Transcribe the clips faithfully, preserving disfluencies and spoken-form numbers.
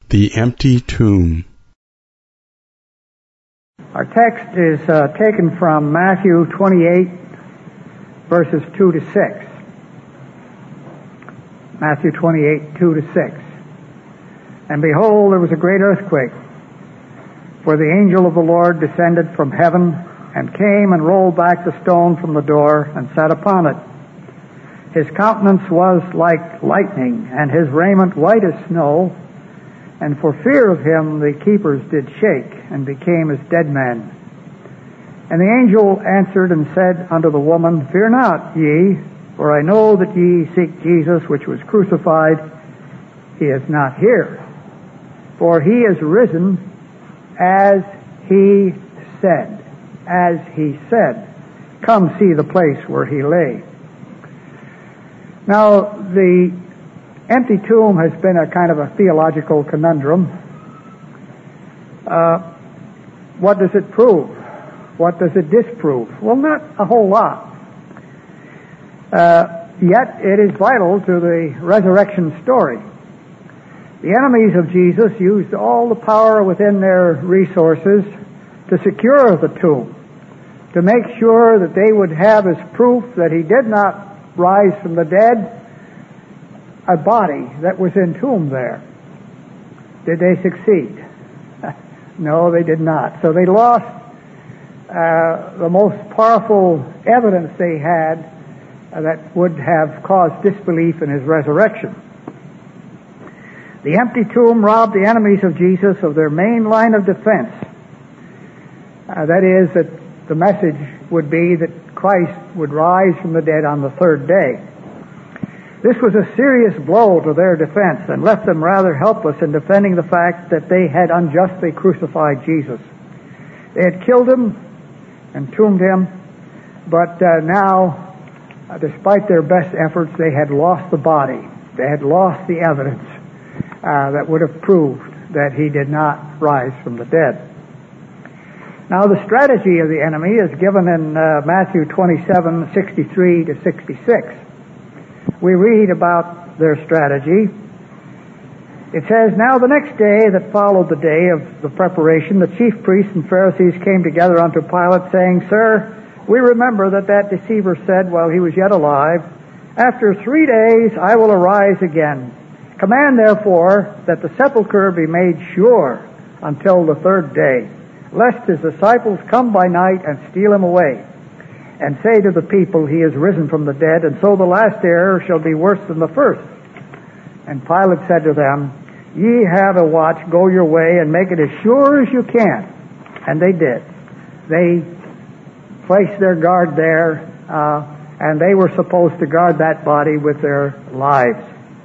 The Empty Tomb. Our text is uh, taken from Matthew twenty-eight, verses two to six. Matthew twenty-eight, two to six. And behold, there was a great earthquake, for the angel of the Lord descended from heaven, and came and rolled back the stone from the door, and sat upon it. His countenance was like lightning, and his raiment white as snow. And for fear of him the keepers did shake, and became as dead men. And the angel answered and said unto the woman, Fear not, ye, for I know that ye seek Jesus, which was crucified. He is not here, for he is risen, as he said. As he said. Come see the place where he lay. Now, the empty tomb has been a kind of a theological conundrum. Uh, what does it prove? What does it disprove? Well, not a whole lot. Uh, yet it is vital to the resurrection story. The enemies of Jesus used all the power within their resources to secure the tomb, to make sure that they would have as proof that he did not rise from the dead a body that was entombed there. Did they succeed? No, they did not. So they lost uh, the most powerful evidence they had uh, that would have caused disbelief in his resurrection. The empty tomb robbed the enemies of Jesus of their main line of defense. Uh, that is, that the message would be that Christ would rise from the dead on the third day. This was a serious blow to their defense and left them rather helpless in defending the fact that they had unjustly crucified Jesus. They had killed him, entombed him, but uh, now, uh, despite their best efforts, they had lost the body. They had lost the evidence uh, that would have proved that he did not rise from the dead. Now, the strategy of the enemy is given in uh, Matthew twenty-seven, sixty-three to sixty-six. We read about their strategy. It says, Now the next day that followed the day of the preparation, the chief priests and Pharisees came together unto Pilate, saying, Sir, we remember that that deceiver said while he was yet alive, After three days I will arise again. Command therefore that the sepulchre be made sure until the third day, lest his disciples come by night and steal him away, and say to the people, He is risen from the dead, and so the last error shall be worse than the first. And Pilate said to them, Ye have a watch, go your way, and make it as sure as you can. And they did. They placed their guard there, uh, and they were supposed to guard that body with their lives.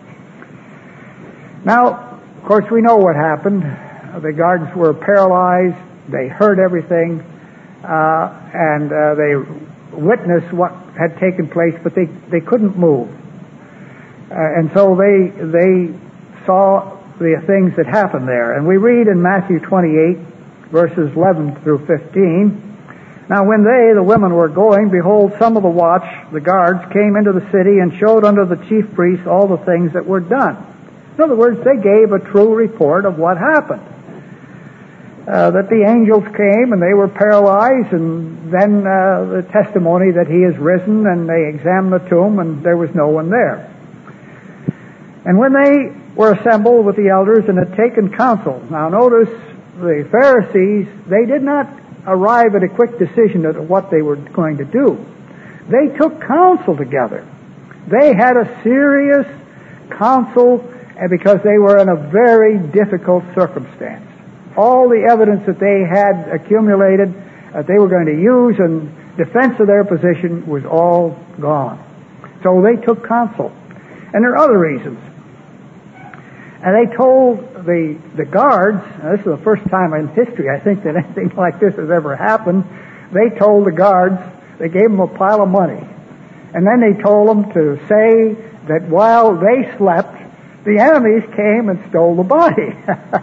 Now, of course, we know what happened. The guards were paralyzed. They heard everything, uh, and uh, they witnessed what had taken place, but they, they couldn't move. Uh, and so they they saw the things that happened there. And we read in Matthew twenty-eight, verses eleven through fifteen, Now when they, the women, were going, behold, some of the watch, the guards, came into the city and showed unto the chief priests all the things that were done. In other words, they gave a true report of what happened. Uh, that the angels came and they were paralyzed, and then uh, the testimony that he is risen, and they examined the tomb and there was no one there. And when they were assembled with the elders and had taken counsel, now notice the Pharisees, they did not arrive at a quick decision of what they were going to do. They took counsel together. They had a serious counsel, and because they were in a very difficult circumstance. All the evidence that they had accumulated that they were going to use in defense of their position was all gone. So they took counsel. And there are other reasons. And they told the the guards, and this is the first time in history I think that anything like this has ever happened, they told the guards, they gave them a pile of money. And then they told them to say that while they slept, the enemies came and stole the body.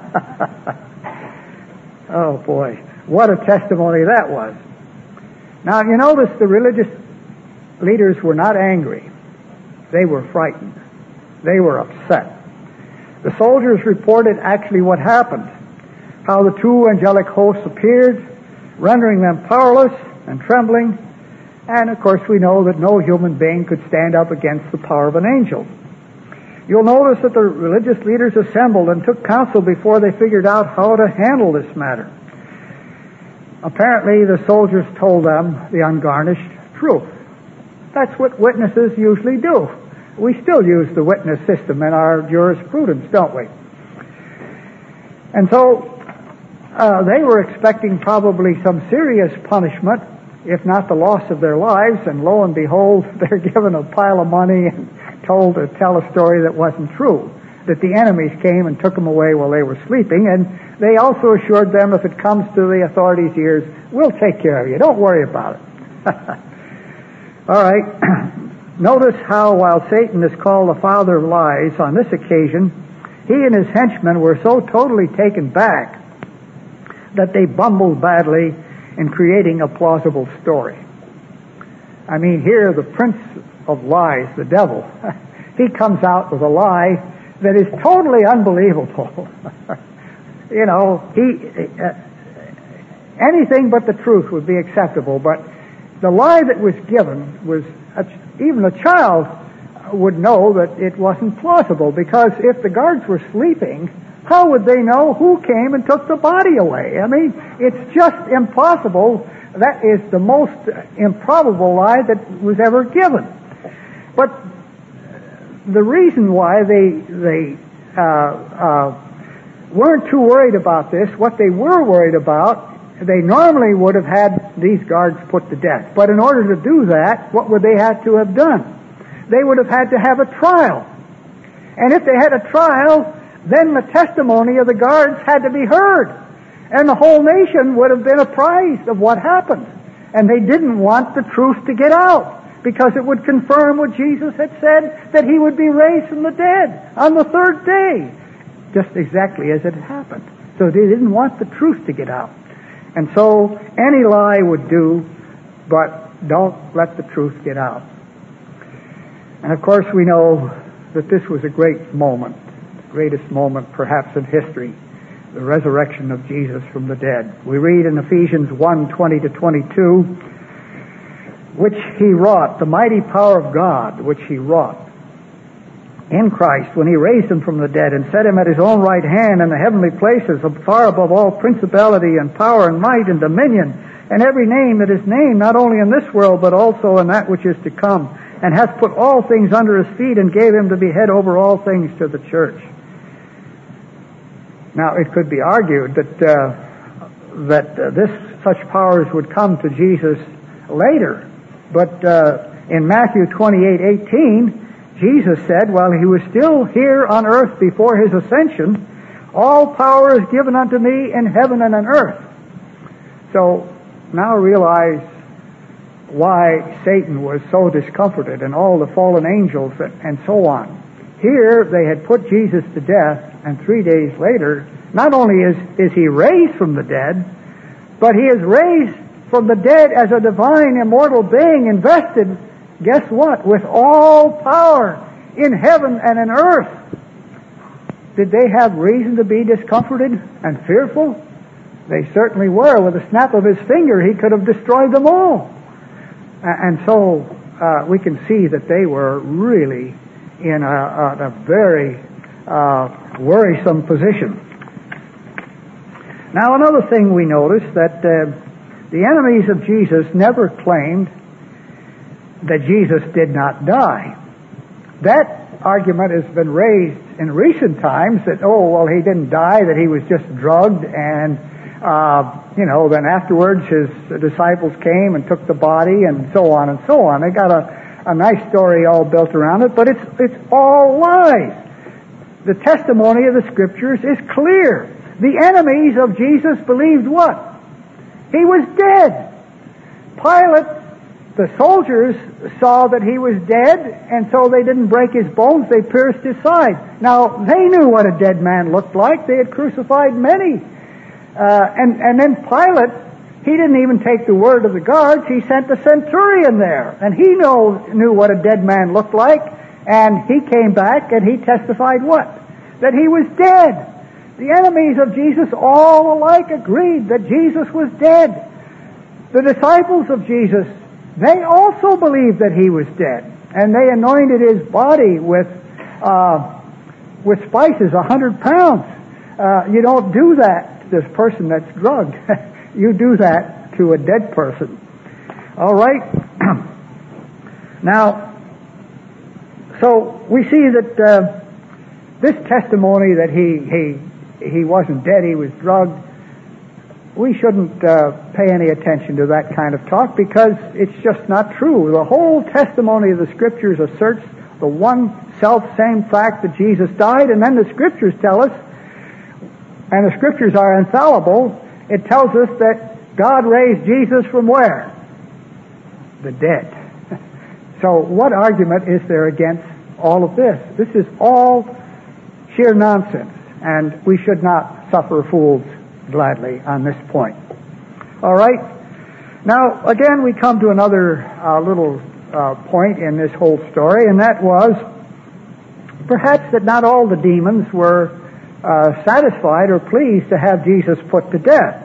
Oh boy, what a testimony that was. Now you notice the religious leaders were not angry. They were frightened. They were upset. The soldiers reported actually what happened, how the two angelic hosts appeared, rendering them powerless and trembling, and of course we know that no human being could stand up against the power of an angel. You'll notice that the religious leaders assembled and took counsel before they figured out how to handle this matter. Apparently the soldiers told them the ungarnished truth. That's what witnesses usually do. We still use the witness system in our jurisprudence, don't we? And so uh, they were expecting probably some serious punishment, if not the loss of their lives, and lo and behold, they're given a pile of money and told to tell a story that wasn't true, that the enemies came and took them away while they were sleeping, and they also assured them, if it comes to the authorities' ears, we'll take care of you, don't worry about it. All right. Notice how, while Satan is called the father of lies, on this occasion, he and his henchmen were so totally taken back that they bumbled badly in creating a plausible story. I mean, here the prince of lies, the devil, he comes out with a lie that is totally unbelievable. You know, he uh, anything but the truth would be acceptable, but the lie that was given was, a, even a child would know that it wasn't plausible, because if the guards were sleeping, how would they know who came and took the body away? I mean, it's just impossible. That is the most improbable lie that was ever given. But the reason why they they uh, uh, weren't too worried about this, what they were worried about, they normally would have had these guards put to death. But in order to do that, what would they have to have done? They would have had to have a trial. And if they had a trial, then the testimony of the guards had to be heard. And the whole nation would have been apprised of what happened. And they didn't want the truth to get out, because it would confirm what Jesus had said, that he would be raised from the dead on the third day, just exactly as it happened. So they didn't want the truth to get out. And so any lie would do, but don't let the truth get out. And of course we know that this was a great moment, the greatest moment perhaps in history, the resurrection of Jesus from the dead. We read in Ephesians one, twenty to twenty-two, which he wrought, the mighty power of God, which he wrought in Christ when he raised him from the dead and set him at his own right hand in the heavenly places, far above all principality and power and might and dominion, and every name that is named, not only in this world, but also in that which is to come, and hath put all things under his feet, and gave him to be head over all things to the church. Now, it could be argued that uh, that uh, this such powers would come to Jesus later, but uh, in Matthew twenty-eight eighteen, Jesus said, while he was still here on earth before his ascension, all power is given unto me in heaven and on earth. So now realize why Satan was so discomforted, and all the fallen angels and so on. Here they had put Jesus to death, and three days later, not only is, is he raised from the dead, but he is raised from the dead as a divine immortal being invested, guess what, with all power in heaven and in earth. Did they have reason to be discomforted and fearful? They certainly were. With a snap of his finger, he could have destroyed them all. And so uh, we can see that they were really in a, a, a very uh, worrisome position. Now, another thing we notice, that uh, the enemies of Jesus never claimed that Jesus did not die. That argument has been raised in recent times, that, oh, well, he didn't die, that he was just drugged, and, uh, you know, then afterwards his disciples came and took the body, and so on and so on. They got a, a nice story all built around it, but it's, it's all lies. The testimony of the Scriptures is clear. The enemies of Jesus believed what? He was dead. Pilate, the soldiers saw that he was dead, and so they didn't break his bones, they pierced his side. Now, they knew what a dead man looked like. They had crucified many. Uh, and, and then Pilate, he didn't even take the word of the guards. He sent the centurion there, and he know, knew what a dead man looked like, and he came back and he testified what? that he was dead. The enemies of Jesus all alike agreed that Jesus was dead. The disciples of Jesus, they also believed that he was dead. And they anointed his body with uh, with spices, a hundred pounds. Uh, you don't do that to this person that's drugged. You do that to a dead person. All right? Now, so we see that uh, this testimony that he, he, he wasn't dead, he was drugged, we shouldn't uh, pay any attention to that kind of talk because it's just not true. The whole testimony of the Scriptures asserts the one self-same fact that Jesus died, and then the Scriptures tell us, and the Scriptures are infallible, it tells us that God raised Jesus from where? The dead. So what argument is there against all of this? This is all sheer nonsense, and we should not suffer fools gladly on this point. All right. Now, again, we come to another uh, little uh, point in this whole story, and that was perhaps that not all the demons were uh, satisfied or pleased to have Jesus put to death.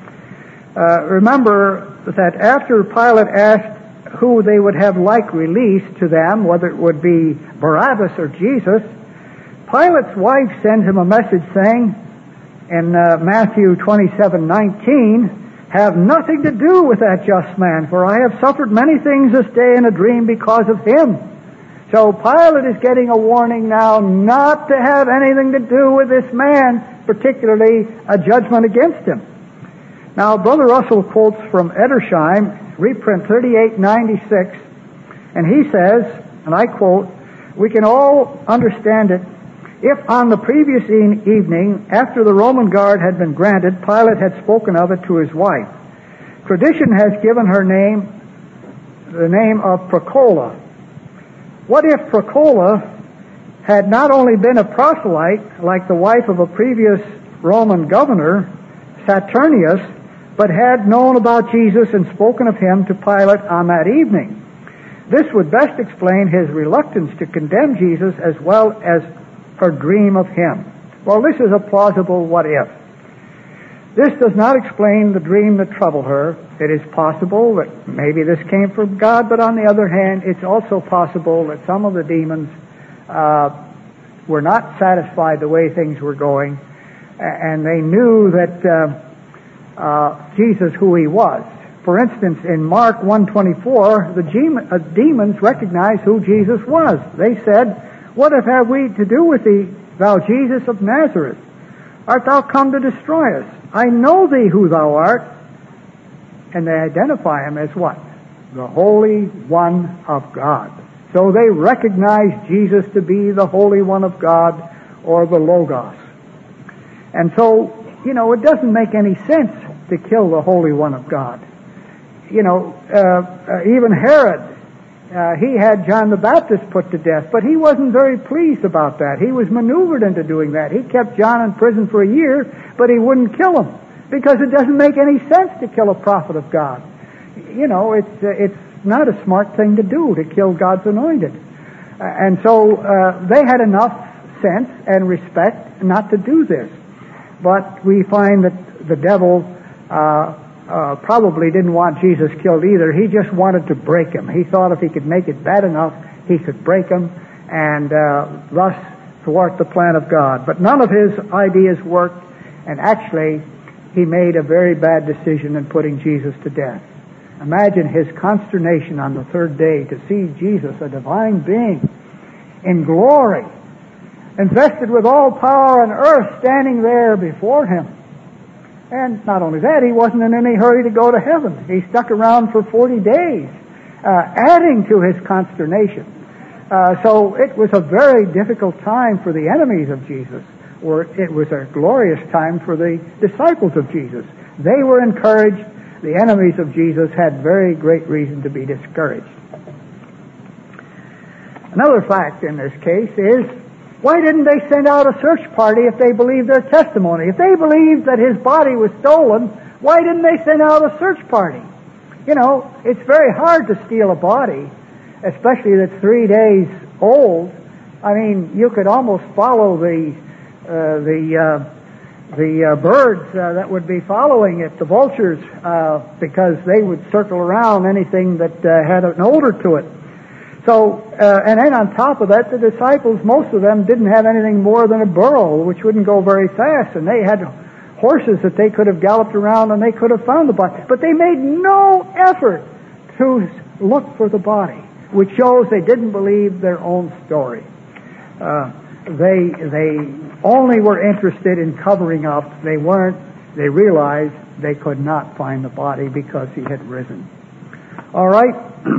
Uh, remember that after Pilate asked who they would have like released to them, whether it would be Barabbas or Jesus, Pilate's wife sends him a message saying, in uh, Matthew twenty-seven nineteen, have nothing to do with that just man, for I have suffered many things this day in a dream because of him. So Pilate is getting a warning now not to have anything to do with this man, particularly a judgment against him. Now, Brother Russell quotes from Edersheim, reprint thirty-eight ninety-six, and he says, and I quote, "We can all understand it if on the previous evening, after the Roman guard had been granted, Pilate had spoken of it to his wife. Tradition has given her name, the name of Procola. What if Procola had not only been a proselyte, like the wife of a previous Roman governor, Saturnius, but had known about Jesus and spoken of him to Pilate on that evening? This would best explain his reluctance to condemn Jesus as well as her dream of him." Well, this is a plausible what if. This does not explain the dream that troubled her. It is possible that maybe this came from God, but on the other hand, it's also possible that some of the demons uh, were not satisfied the way things were going, and they knew that uh, uh, Jesus, who he was. For instance, in Mark one twenty-four, the gem- uh, demons recognized who Jesus was. They said, "What have we to do with thee, thou Jesus of Nazareth? Art thou come to destroy us? I know thee who thou art." And they identify him as what? The Holy One of God. So they recognize Jesus to be the Holy One of God, or the Logos. And so, you know, it doesn't make any sense to kill the Holy One of God. You know, uh, uh, even Herod, Uh, he had John the Baptist put to death, but he wasn't very pleased about that. He was maneuvered into doing that. He kept John in prison for a year, but he wouldn't kill him because it doesn't make any sense to kill a prophet of God. You know, it's uh, it's not a smart thing to do to kill God's anointed. Uh, and so uh, they had enough sense and respect not to do this. But we find that the devil uh, Uh, probably didn't want Jesus killed either. He just wanted to break him. He thought if he could make it bad enough, he could break him and uh, thus thwart the plan of God. But none of his ideas worked, and actually he made a very bad decision in putting Jesus to death. Imagine his consternation on the third day to see Jesus, a divine being, in glory, invested with all power on earth, standing there before him. And not only that, he wasn't in any hurry to go to heaven. He stuck around for forty days, uh, adding to his consternation. Uh, so it was a very difficult time for the enemies of Jesus, or it was a glorious time for the disciples of Jesus. They were encouraged. The enemies of Jesus had very great reason to be discouraged. Another fact in this case is, why didn't they send out a search party if they believed their testimony? If they believed that his body was stolen, why didn't they send out a search party? You know, it's very hard to steal a body, especially that's three days old. I mean, you could almost follow the uh, the uh, the uh, birds uh, that would be following it, the vultures, uh, because they would circle around anything that uh, had an odor to it. So, uh, and then on top of that, the disciples, most of them didn't have anything more than a burro, which wouldn't go very fast, and they had horses that they could have galloped around and they could have found the body. But they made no effort to look for the body, which shows they didn't believe their own story. Uh, they they only were interested in covering up. They weren't. They realized they could not find the body because he had risen. All right.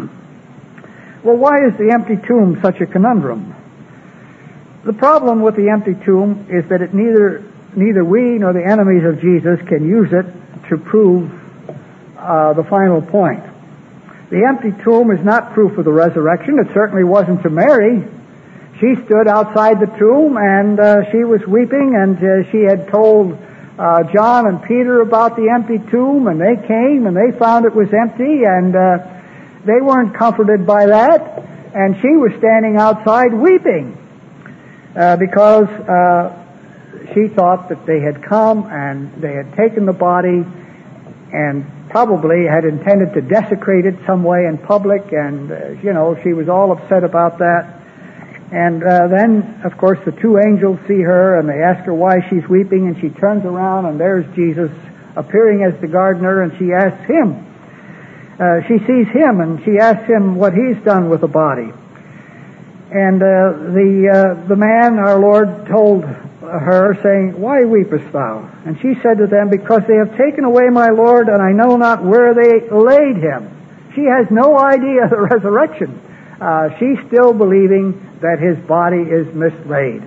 Well, why is the empty tomb such a conundrum? The problem with the empty tomb is that it neither neither we nor the enemies of Jesus can use it to prove uh, the final point. The empty tomb is not proof of the resurrection. It certainly wasn't to Mary. She stood outside the tomb and uh, she was weeping, and uh, she had told uh, John and Peter about the empty tomb, and they came and they found it was empty, and uh, they weren't comforted by that, and she was standing outside weeping uh, because uh, she thought that they had come and they had taken the body and probably had intended to desecrate it some way in public, and, uh, you know, she was all upset about that. And uh, then, of course, the two angels see her, and they ask her why she's weeping, and she turns around, and there's Jesus appearing as the gardener, and she asks him. Uh, she sees him, and she asks him what he's done with the body. And uh, the uh, the man, our Lord, told her, saying, "Why weepest thou?" And she said to them, "Because they have taken away my Lord, and I know not where they laid him." She has no idea of the resurrection. Uh, she's still believing that his body is mislaid.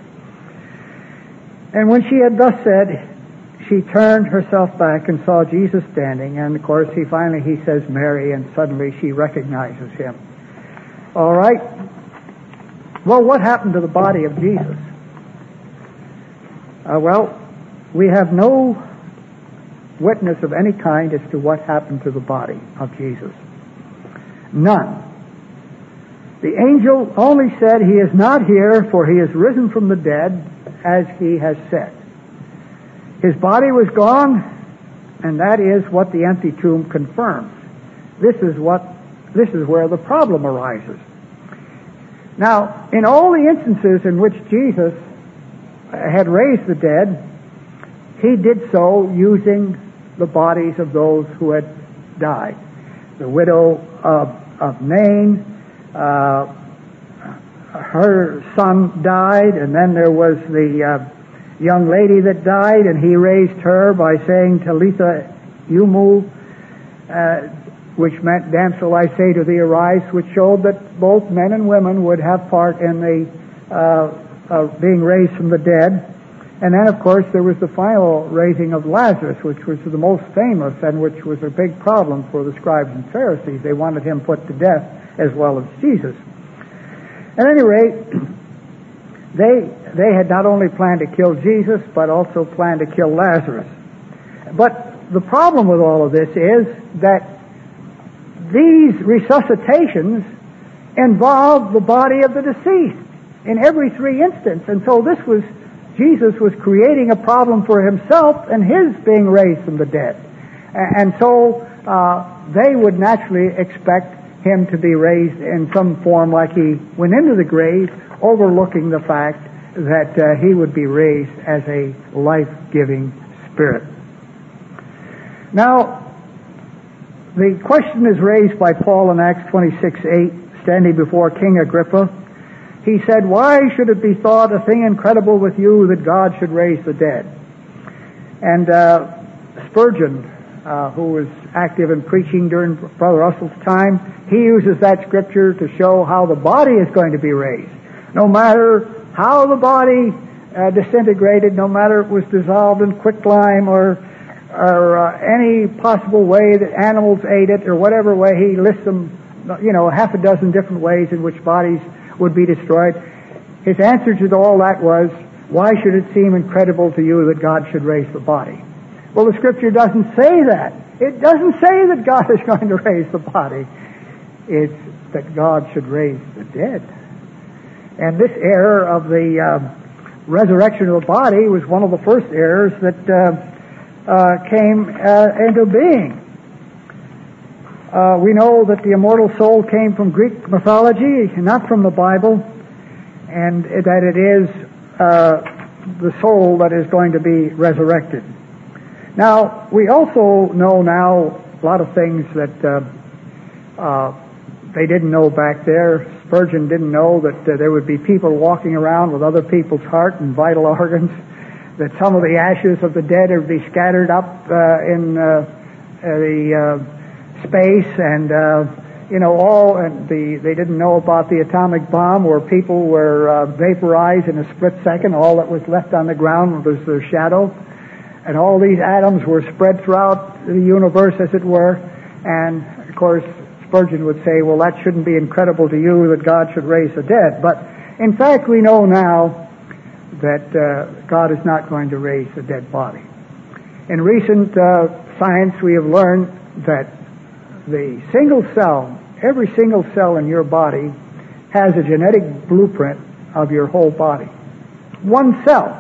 And when she had thus said, she turned herself back and saw Jesus standing, and of course he finally he says Mary, and suddenly she recognizes him. All right. Well, what happened to the body of Jesus? Uh, well, we have no witness of any kind as to what happened to the body of Jesus. None. The angel only said, "He is not here, for he is risen from the dead, as he has said." His body was gone, and that is what the empty tomb confirms. This is what, this is where the problem arises. Now, in all the instances in which Jesus had raised the dead, he did so using the bodies of those who had died. The widow of, of Nain, uh, her son died, and then there was the uh, young lady that died, and he raised her by saying, "Talitha Umu," uh, which meant, "Damsel, I say to thee, arise," which showed that both men and women would have part in the uh, uh, being raised from the dead. And then, of course, there was the final raising of Lazarus, which was the most famous and which was a big problem for the scribes and Pharisees. They wanted him put to death as well as Jesus. At any rate, they they had not only planned to kill Jesus, but also planned to kill Lazarus. But the problem with all of this is that these resuscitations involve the body of the deceased in every three instances. And so this was, Jesus was creating a problem for himself and his being raised from the dead. And so uh, they would naturally expect him to be raised in some form like he went into the grave, overlooking the fact that uh, he would be raised as a life-giving spirit. Now, the question is raised by Paul in Acts twenty-six eight, standing before King Agrippa. He said, "Why should it be thought a thing incredible with you that God should raise the dead?" And uh, Spurgeon, uh, who was active in preaching during Brother Russell's time, he uses that scripture to show how the body is going to be raised. No matter how the body uh, disintegrated, no matter it was dissolved in quicklime or or uh, any possible way that animals ate it or whatever way, he lists them, you know, half a dozen different ways in which bodies would be destroyed. His answer to all that was, "Why should it seem incredible to you that God should raise the body?" Well, the scripture doesn't say that. It doesn't say that God is going to raise the body. It's that God should raise the dead. And this error of the uh, resurrection of the body was one of the first errors that uh, uh, came uh, into being. Uh, we know that the immortal soul came from Greek mythology, not from the Bible, and that it is uh, the soul that is going to be resurrected. Now, we also know now a lot of things that uh, uh, they didn't know back there. Spurgeon didn't know that uh, there would be people walking around with other people's heart and vital organs, that some of the ashes of the dead would be scattered up uh, in uh, the uh, space, and uh, you know all. And the they didn't know about the atomic bomb, where people were uh, vaporized in a split second. All that was left on the ground was their shadow, and all these atoms were spread throughout the universe, as it were. And of course, Spurgeon would say, well, that shouldn't be incredible to you that God should raise the dead. But in fact, we know now that uh, God is not going to raise the dead body. In recent uh, science, we have learned that the single cell, every single cell in your body, has a genetic blueprint of your whole body. One cell.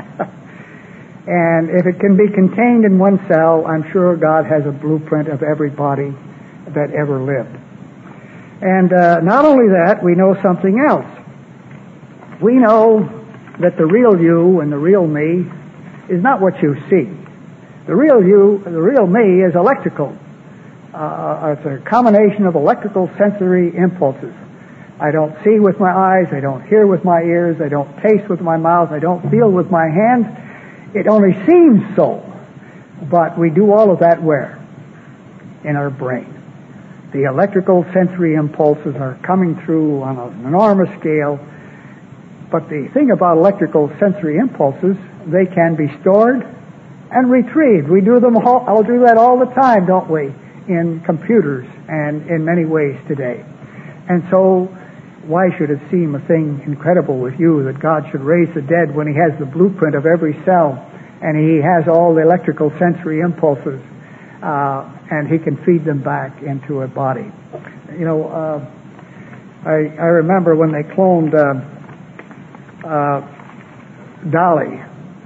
And if it can be contained in one cell, I'm sure God has a blueprint of every body that ever lived. And uh, not only that, we know something else. We know that the real you and the real me is not what you see. The real you, the real me is electrical. Uh, it's a combination of electrical sensory impulses. I don't see with my eyes, I don't hear with my ears, I don't taste with my mouth, I don't feel with my hands. It only seems so. But we do all of that where? In our brain. The electrical sensory impulses are coming through on an enormous scale. But the thing about electrical sensory impulses, they can be stored and retrieved. We do them all, I'll do that all the time, don't we, in computers and in many ways today. And so, why should it seem a thing incredible with you that God should raise the dead when He has the blueprint of every cell and He has all the electrical sensory impulses uh, and He can feed them back into a body? You know, uh, I, I remember when they cloned uh, uh, Dolly.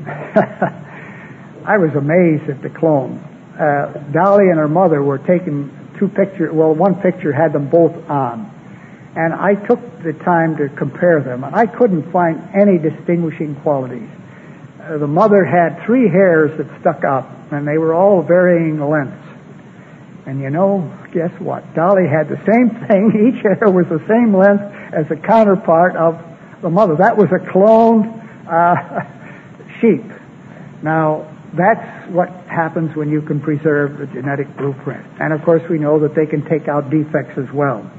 I was amazed at the clone. Uh, Dolly and her mother were taking two pictures. Well, one picture had them both on. And I took the time to compare them, and I couldn't find any distinguishing qualities. Uh, the mother had three hairs that stuck up, and they were all varying lengths. And you know, guess what? Dolly had the same thing. Each hair was the same length as the counterpart of the mother. That was a cloned uh, sheep. Now, that's what happens when you can preserve the genetic blueprint. And of course, we know that they can take out defects as well.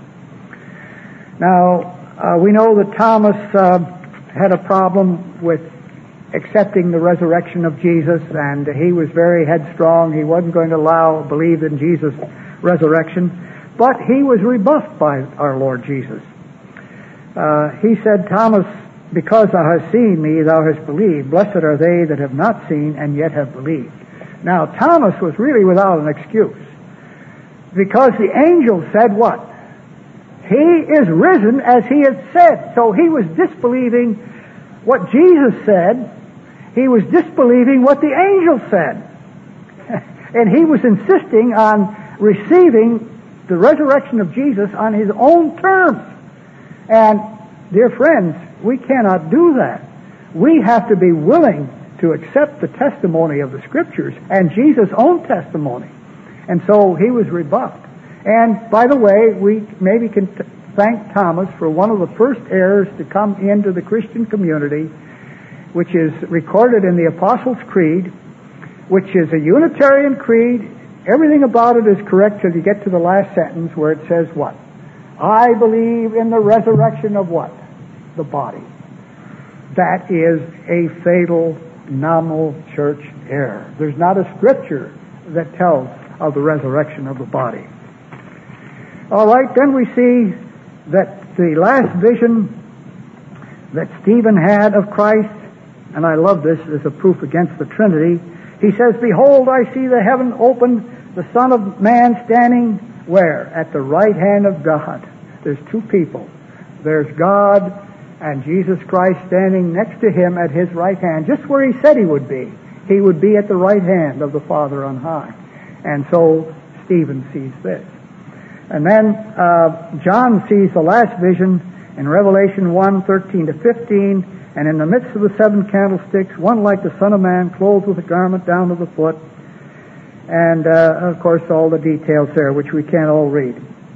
Now, uh, we know that Thomas uh, had a problem with accepting the resurrection of Jesus, and he was very headstrong. He wasn't going to allow, believe in Jesus' resurrection, but he was rebuffed by our Lord Jesus. Uh, he said, Thomas, because thou hast seen me, thou hast believed. Blessed are they that have not seen and yet have believed. Now, Thomas was really without an excuse, because the angel said what? He is risen as he had said. So he was disbelieving what Jesus said. He was disbelieving what the angel said. And he was insisting on receiving the resurrection of Jesus on his own terms. And, dear friends, we cannot do that. We have to be willing to accept the testimony of the Scriptures and Jesus' own testimony. And so he was rebuffed. And, by the way, we maybe can t- thank Thomas for one of the first errors to come into the Christian community, which is recorded in the Apostles' Creed, which is a Unitarian creed. Everything about it is correct till you get to the last sentence where it says what? I believe in the resurrection of what? The body. That is a fatal nominal church error. There's not a scripture that tells of the resurrection of the body. All right, then we see that the last vision that Stephen had of Christ, and I love this as a proof against the Trinity, he says, Behold, I see the heaven open, the Son of Man standing where? At the right hand of God. There's two people. There's God and Jesus Christ standing next to him at his right hand, just where he said he would be. He would be at the right hand of the Father on high. And so Stephen sees this. And then uh, John sees the last vision in Revelation one, thirteen to fifteen, and in the midst of the seven candlesticks, one like the Son of Man, clothed with a garment down to the foot, and uh, of course all the details there, which we can't all read.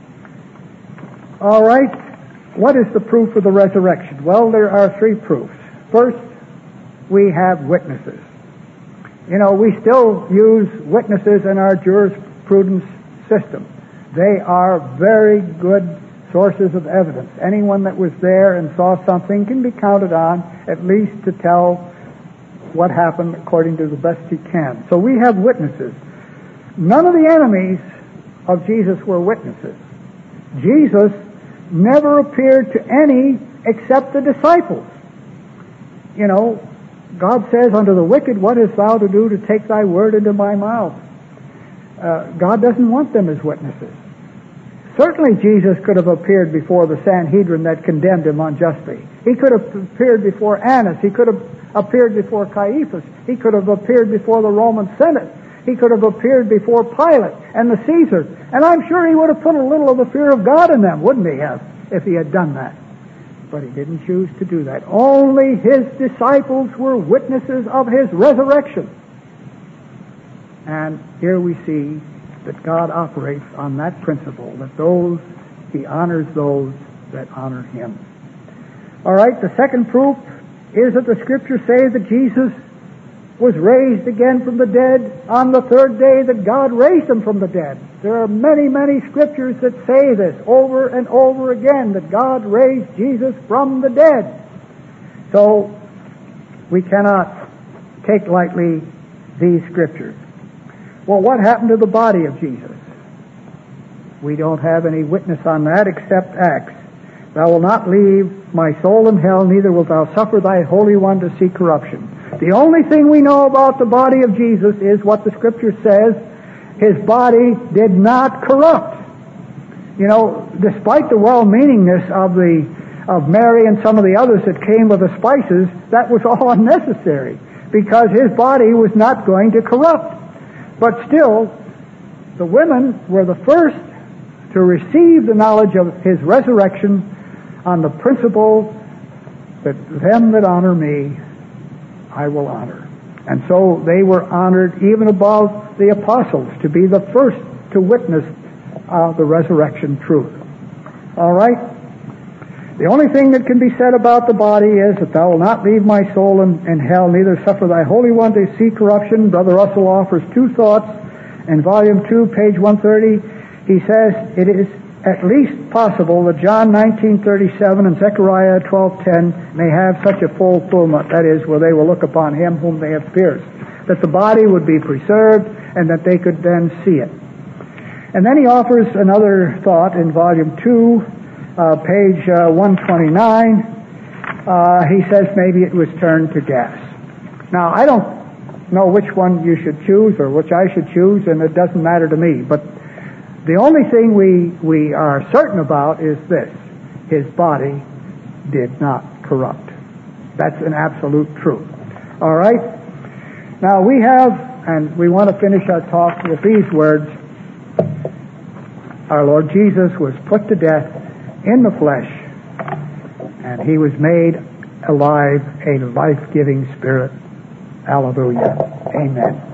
All right, what is the proof of the resurrection? Well, there are three proofs. First, we have witnesses. You know, we still use witnesses in our jurisprudence system. They are very good sources of evidence. Anyone that was there and saw something can be counted on, at least to tell what happened according to the best he can. So we have witnesses. None of the enemies of Jesus were witnesses. Jesus never appeared to any except the disciples. You know, God says unto the wicked, what hast thou to do to take thy word into my mouth? Uh, God doesn't want them as witnesses. Certainly Jesus could have appeared before the Sanhedrin that condemned him unjustly. He could have appeared before Annas. He could have appeared before Caiaphas. He could have appeared before the Roman Senate. He could have appeared before Pilate and the Caesars. And I'm sure he would have put a little of the fear of God in them, wouldn't he have, if he had done that? But he didn't choose to do that. Only his disciples were witnesses of his resurrection. And here we see that God operates on that principle, that those, he honors those that honor him. All right, the second proof is that the Scriptures say that Jesus was raised again from the dead on the third day, that God raised him from the dead. There are many, many Scriptures that say this over and over again, that God raised Jesus from the dead. So we cannot take lightly these Scriptures. Well, what happened to the body of Jesus? We don't have any witness on that except Acts. Thou wilt not leave my soul in hell, neither wilt thou suffer thy Holy One to see corruption. The only thing we know about the body of Jesus is what the Scripture says. His body did not corrupt. You know, despite the well-meaningness of the of Mary and some of the others that came with the spices, that was all unnecessary, because his body was not going to corrupt. But still, the women were the first to receive the knowledge of his resurrection on the principle that them that honor me, I will honor. And so they were honored even above the apostles, to be the first to witness uh, the resurrection truth. All right? The only thing that can be said about the body is that thou wilt not leave my soul in, in hell, neither suffer thy Holy One to see corruption. Brother Russell offers two thoughts. In volume two, page one thirty, he says it is at least possible that John nineteen thirty-seven and Zechariah twelve ten may have such a fulfillment, that is, where they will look upon him whom they have pierced, that the body would be preserved and that they could then see it. And then he offers another thought in volume two, uh, page uh, one twenty-nine. Uh, he says maybe it was turned to gas. Now, I don't know which one you should choose or which I should choose, and it doesn't matter to me, but the only thing we, we are certain about is this: his body did not corrupt. That's an absolute truth. All right? Now we have, and we want to finish our talk with these words: our Lord Jesus was put to death in the flesh, and he was made alive, a life-giving spirit. Hallelujah. Amen.